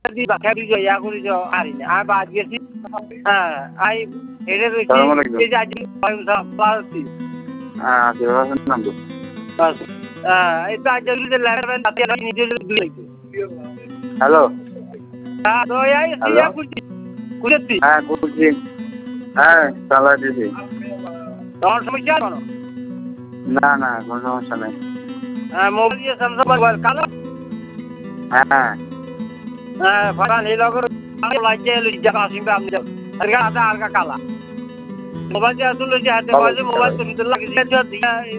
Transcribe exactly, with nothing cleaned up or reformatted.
খেয়ে ইয়া করি আরি না আর বাদ গেছি হ্যাঁ আই এটা হ্যালো কুড়ি হ্যাঁ করছি হ্যাঁ চালাই দিছি তোমার সমস্যা কোনো না না কোনো সমস্যা নেই হ্যাঁ মোবাইল দিয়ে স্যামসাং মোবাইল কালো হ্যাঁ হ্যাঁ ফারান এই লগর লাইতে লইজা আসিবে আপনি আর গা আদা আর কালা মোবাইল দিয়ে আসলে যে হাতে মোবাইল তো ভিতর লাগিয়ে